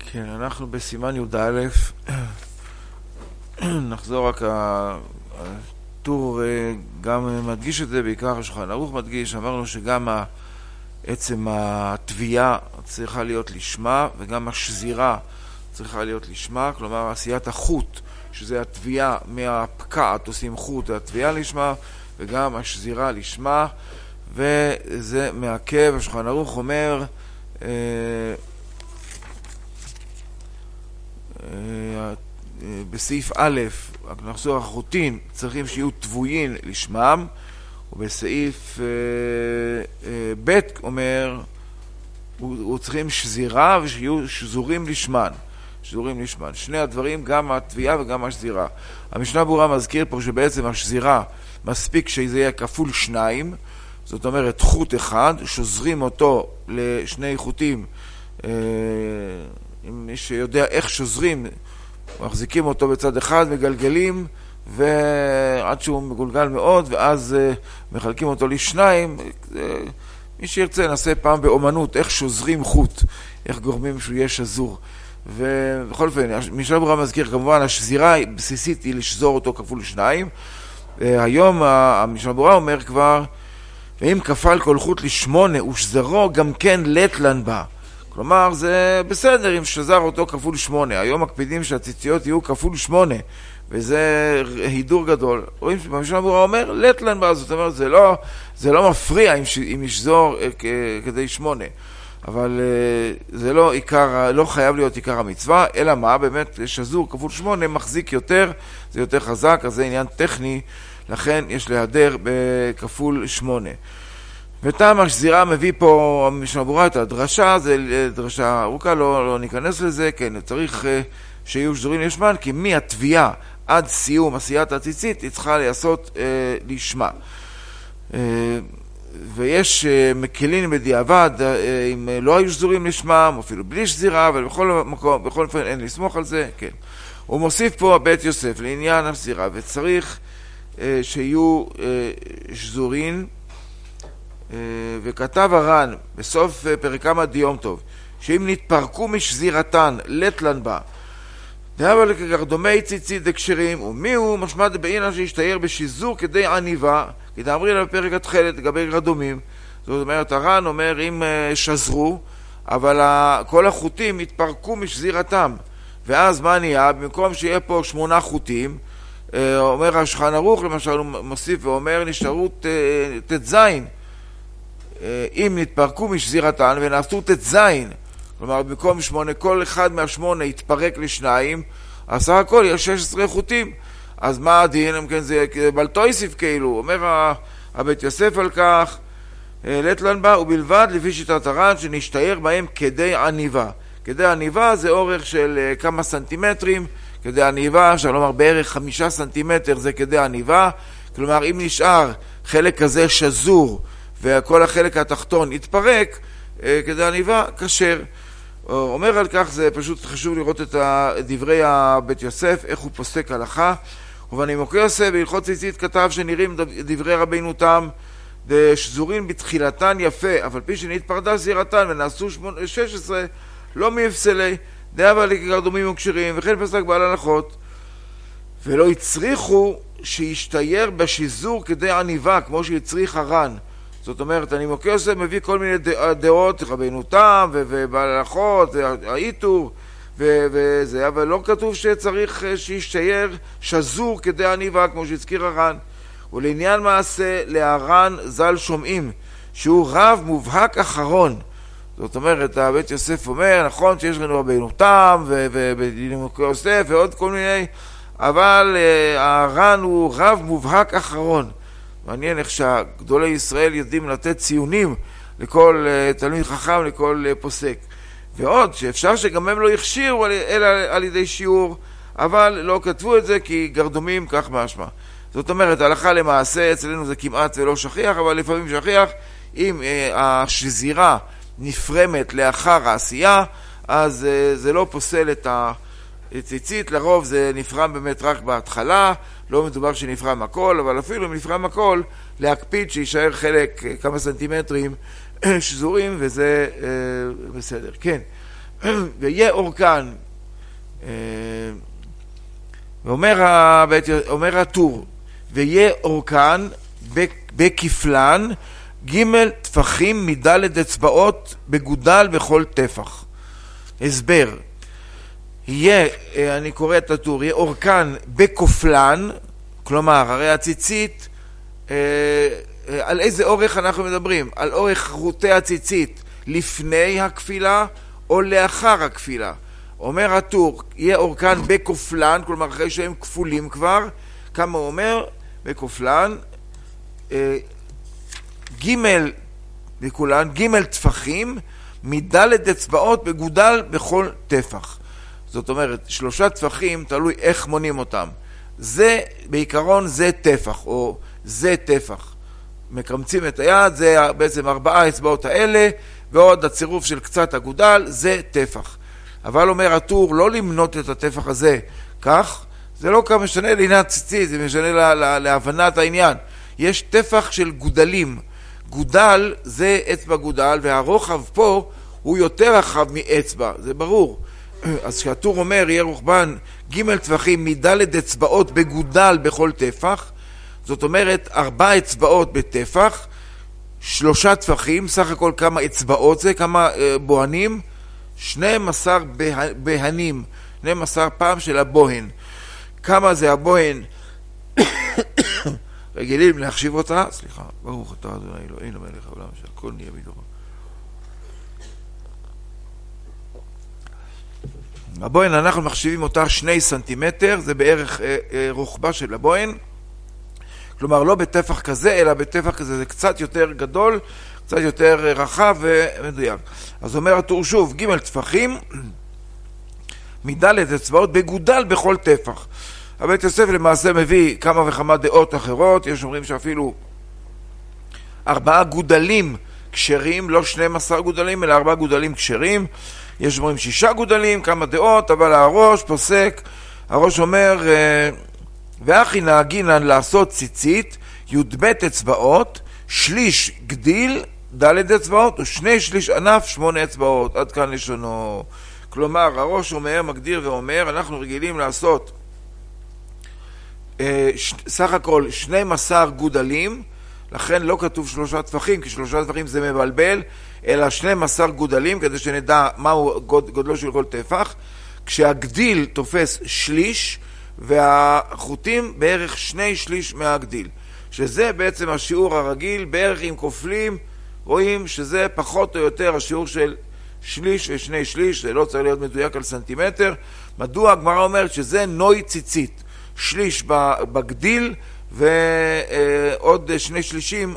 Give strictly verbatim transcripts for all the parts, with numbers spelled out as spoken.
כן, אנחנו בסימן י"א, נחזור רק הטור גם מדגיש את זה, בעיקר השולחן ערוך מדגיש, אמרנו שגם עצם התביעה צריכה להיות לשמה, וגם השזירה צריכה להיות לשמה, כלומר עשיית החוט, שזה התביעה מהפקעת, עושים חוט, התביעה לשמה, וגם השזירה לשמה, וזה מעכב, השולחן ערוך אומר, אה, בסעיף א', נחזור החוטין, צריכים שיהיו תבויים לשמם, ובסעיף אה, אה, ב' אומר, הוא, הוא צריכים שזירה ושיהיו שזורים לשמן. שזורים לשמן. שני הדברים, גם התביעה וגם השזירה. המשנה ברורה מזכיר פה שבעצם השזירה מספיק שזה יהיה כפול שניים, זאת אומרת חוט אחד, שוזרים אותו לשני חוטים, אה, אם מי שיודע איך שוזרים, מחזיקים אותו בצד אחד, מגלגלים, ועד שהוא מגולגל מאוד, ואז uh, מחלקים אותו לשניים. uh, מי שירצה נעשה פעם באומנות, איך שוזרים חוט, איך גורמים שהוא יהיה שזור. ובכל אופן, משנה ברורה מזכיר, כמובן, השזירה הבסיסית היא לשזור אותו כפול שניים. Uh, היום המשנה ברורה אומר כבר, ואם כפל כל חוט לשמונה ושזרו, גם כן לטלן בה. כלומר, זה בסדר אם שזר אותו כפול שמונה. היום מקפידים שהציציות יהיו כפול שמונה, וזה הידור גדול. רואים שבמשנה ברורה אומר, לטלן בה, זאת אומרת, זה לא, זה לא מפריע אם, אם ישזור כדי שמונה. אבל זה לא עיקר, לא חייב להיות עיקר המצווה, אלא מה? באמת, שזור כפול שמונה מחזיק יותר, זה יותר חזק, אז זה עניין טכני, לכן יש להיעדר בכפול שמונה. וטעם השזירה מביא פה המשנה ברורה את הדרשה, זה דרשה ארוכה, לא, לא ניכנס לזה, כן, צריך uh, שיהיו שזורים לשמן, כי מהתביעה עד סיום עשיית הציצית היא צריכה לעשות uh, לשמה. Uh, ויש uh, מקלין בדיעבד, uh, אם uh, לא היו שזורים לשמם, אפילו בלי שזירה, אבל בכל מקום, בכל אופן אין לסמוך על זה, כן. הוא מוסיף פה בית יוסף לעניין השזירה, וצריך uh, שיהיו uh, שזורים, וכתב הר"ן בסוף פרק כמה דיום טוב, שאם נתפרקו משזירתן לטלן בה, דאבל כגרדומי ציצית דקשרים, ומי הוא משמע דבעינן שישתייר בשיזור כדי עניבה, כי דאמרי לה בפרק התחלת לגבי גרדומים. זאת אומרת, הר"ן אומר אם שזרו, אבל כל החוטים התפרקו משזירתם, ואז מה נהיה? במקום שיהיה פה שמונה חוטים, אומר השולחן ערוך למשל, הוא מוסיף ואומר נשארו תזין, אם נתפרקו משזירתן ונעשו תזין, כלומר במקום שמונה, כל אחד מהשמונה יתפרק לשניים, אז סך הכל יש שש עשרה חוטים. אז מה הדין? כן, זה בלטויסיף כאילו, אומר הבית יוסף על כך, לטלן בה ובלבד לפי שיטת הר"ן שנשתייר בהם כדי עניבה. כדי עניבה זה אורך של כמה סנטימטרים, כדי עניבה, אפשר לומר בערך חמישה סנטימטר זה כדי עניבה, כלומר אם נשאר חלק כזה שזור, וכל החלק התחתון יתפרק, כדי עניבה, כשר. אומר על כך, זה פשוט חשוב לראות את דברי הבית יוסף, איך הוא פוסק הלכה. ובנימוקי יוסף, בהלכות ציצית כתב שנראים דברי רבינו תם, שזורים בתחילתן יפה, אבל פי שנתפרדה זירתן ונעשו שש עשרה, לא מיפסלי, דאבה לכגרדומים וכשרים, וכן פסק בעל הלכות. ולא הצריכו שישתייר בשיזור כדי עניבה, כמו שהצריך הר"ן. זאת אומרת, אני מוקי יוסף מביא כל מיני דעות, רבינו תם ובעל הלכות, האיתור וזה, אבל לא כתוב שצריך שישתייר שזור כדי עניבה, כמו שהזכיר הר"ן. ולעניין מעשה להר"ן ז"ל שומעים, שהוא רב מובהק אחרון. זאת אומרת, הבית יוסף אומר, נכון שיש לנו רבינו תם ובמוקי יוסף ועוד כל מיני, אבל הר"ן הוא רב מובהק אחרון. מעניין איך שהגדולי ישראל יודעים לתת ציונים לכל uh, תלמיד חכם, לכל uh, פוסק. ועוד, שאפשר שגם הם לא יכשירו אלא על ידי שיעור, אבל לא כתבו את זה כי גרדומים כך משמע. זאת אומרת, הלכה למעשה, אצלנו זה כמעט ולא שכיח, אבל לפעמים שכיח, אם uh, השזירה נפרמת לאחר העשייה, אז uh, זה לא פוסל את הציצית, לרוב זה נפרם באמת רק בהתחלה, לא מדובר שנפרם הכל, אבל אפילו אם נפרם הכל, להקפיד שישאר חלק כמה סנטימטרים שזורים, וזה אה, בסדר. כן, ויהיה אורכן, ואומר אומר הטור, ויהיה אורכן בכפלן ג' טפחים מדלת אצבעות בגודל בכל טפח. הסבר, יהיה, אני קורא את הטור, יהיה אורכן בכפלן, כלומר, הרי הציצית, על איזה אורך אנחנו מדברים? על אורך חוטי הציצית לפני הכפילה או לאחר הכפילה. אומר הטור, יהיה אורכן בכפלן, כלומר אחרי שהם כפולים כבר, כמה הוא אומר? בכפלן, ג' בכולן, ג' טפחים, מדלת אצבעות בגודל בכל טפח. זאת אומרת, שלושה טפחים, תלוי איך מונים אותם. זה, בעיקרון, זה טפח, או זה טפח. מקמצים את היד, זה בעצם ארבעה אצבעות האלה, ועוד הצירוף של קצת הגודל, זה טפח. אבל אומר הטור, לא למנות את הטפח הזה כך, זה לא כמה משנה לעניין ציצית, זה משנה לה, לה, להבנת העניין. יש טפח של גודלים. גודל זה אצבע גודל, והרוחב פה הוא יותר רחב מאצבע, זה ברור. אז כשהטור אומר, יהיה רוחבן ג' טפחים מדלת אצבעות בגודל בכל טפח, זאת אומרת, ארבע אצבעות בטפח, שלושה טפחים, סך הכל כמה אצבעות זה, כמה אה, בוהנים, שנים עשר בה, בהנים, שנים עשר פעם של הבוהן. כמה זה הבוהן? רגילים להחשיב אותה, סליחה, ברוך אתה אדוני אלוהינו מלך העולם שהכל נהיה בדברו. הבוהן, אנחנו מחשיבים אותה שני סנטימטר, זה בערך אה, אה, רוחבה של הבוהן, כלומר לא בטפח כזה, אלא בטפח כזה, זה קצת יותר גדול, קצת יותר רחב ומדויק. אז אומר הטור שוב, ג' טפחים, מדלת אצבעות בגודל בכל טפח. הבית יוסף למעשה מביא כמה וכמה דעות אחרות, יש אומרים שאפילו ארבעה גודלים קשרים, לא שנים עשר גודלים, אלא ארבעה גודלים קשרים, יש אומרים שישה גודלים, כמה דעות, אבל הראש פוסק, הראש אומר, ואחי נהגינן לעשות ציצית, י"ב אצבעות, שליש גדיל, ד' אצבעות, ושני שליש ענף, שמונה אצבעות, עד כאן לשונו. כלומר, הראש אומר, מגדיר ואומר, אנחנו רגילים לעשות סך הכל שנים עשר גודלים, לכן לא כתוב שלושה טפחים, כי שלושה טפחים זה מבלבל, אלא שנים עשר גודלים, כדי שנדע מהו גודלו של כל טפח, כשהגדיל תופס שליש, והחוטים בערך שני שליש מהגדיל, שזה בעצם השיעור הרגיל, בערך עם כופלים, רואים שזה פחות או יותר השיעור של שליש ושני שליש, זה לא צריך להיות מדויק על סנטימטר. מדוע? הגמרא אומרת שזה נוי ציצית, שליש בגדיל ועוד שני שלישים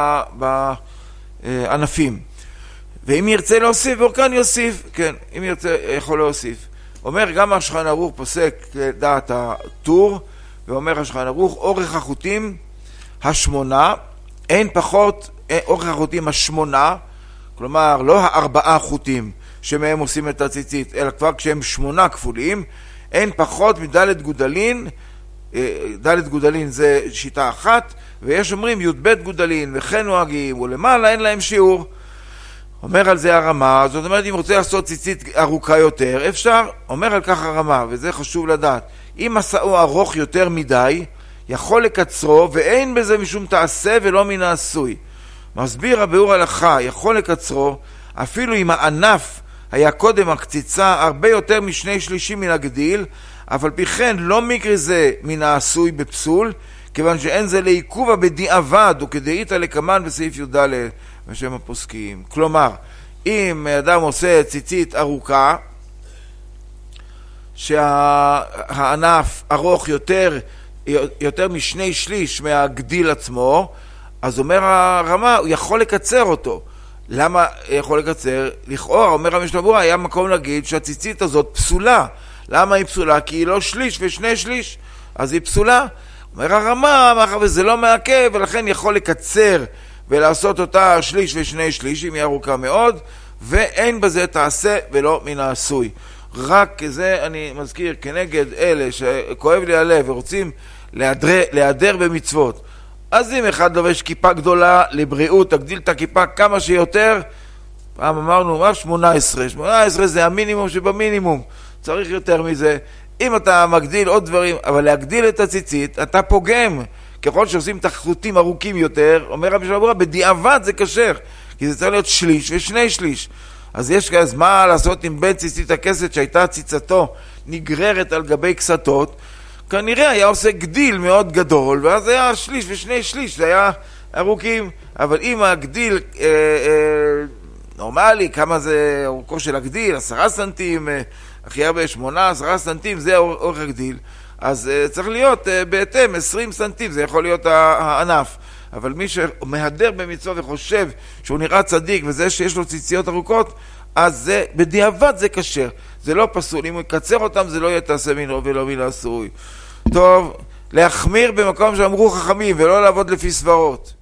בענפים. ואם ירצה להוסיף, ואורכן יוסיף, כן, אם ירצה יכול להוסיף. אומר גם השולחן ערוך פוסק דעת הטור, ואומר השולחן ערוך, אורך החוטים השמונה, אין פחות, אורך החוטים השמונה, כלומר לא הארבעה חוטים שמהם עושים את הציצית, אלא כבר כשהם שמונה כפולים, אין פחות מדלת גודלין, דלת גודלין זה שיטה אחת, ויש אומרים י"ב גודלין וכן נוהגים, ולמעלה אין להם שיעור. אומר על זה הרמה, זאת אומרת אם רוצה לעשות ציצית ארוכה יותר, אפשר, אומר על כך הרמה, וזה חשוב לדעת. אם מסעו ארוך יותר מדי, יכול לקצרו, ואין בזה משום תעשה ולא מן העשוי. מסביר הביאור הלכה, יכול לקצרו, אפילו אם הענף היה קודם הקציצה הרבה יותר משני שלישים מן הגדיל, אבל פי כן לא מקרה זה מן העשוי בפסול, כיוון שאין זה לעיכובה בדיעבד, וכדאית לקמן בסעיף י"ד בשם הפוסקים. כלומר, אם אדם עושה ציצית ארוכה, שהענף ארוך יותר, יותר משני שליש מהגדיל עצמו, אז אומר הרמה, הוא יכול לקצר אותו. למה יכול לקצר? לכאורה, אומר המשנה ברורה, היה מקום להגיד שהציצית הזאת פסולה. למה היא פסולה? כי היא לא שליש ושני שליש, אז היא פסולה. אומר הרמה, מאחר וזה לא מעכב, ולכן יכול לקצר ולעשות אותה שליש ושני שליש, אם היא ארוכה מאוד, ואין בזה תעשה ולא מן העשוי. רק זה אני מזכיר כנגד אלה שכואב לי הלב ורוצים להיעדר, להיעדר במצוות. אז אם אחד לובש כיפה גדולה לבריאות, תגדיל את הכיפה כמה שיותר, פעם אמרנו, מה שמונה עשרה? שמונה עשרה זה המינימום שבמינימום. צריך יותר מזה. אם אתה מגדיל עוד דברים, אבל להגדיל את הציצית, אתה פוגם. ככל שעושים תחתותים ארוכים יותר, אומר רבי שלמה, בדיעבד זה כשר. כי זה צריך להיות שליש ושני שליש. אז יש כזה, מה לעשות עם בן ציצית הכסת שהייתה ציצתו נגררת על גבי קסתות? כנראה היה עושה גדיל מאוד גדול, ואז היה שליש ושני שליש, זה היה ארוכים. אבל אם הגדיל אה, אה, נורמלי, כמה זה אורכו של הגדיל, עשרה סנטים, אה, הכי הרבה שמונה, עשרה סנטים, זה אורך הגדיל. אז uh, צריך להיות uh, בהתאם, עשרים סנטים, זה יכול להיות הענף. אבל מי שמהדר במצווה וחושב שהוא נראה צדיק, וזה שיש לו ציציות ארוכות, אז זה, בדיעבד זה כשר. זה לא פסול. אם הוא יקצר אותם, זה לא יהיה תעשה מינו ולא מן העשוי. טוב, להחמיר במקום שאמרו חכמים, ולא לעבוד לפי סברות.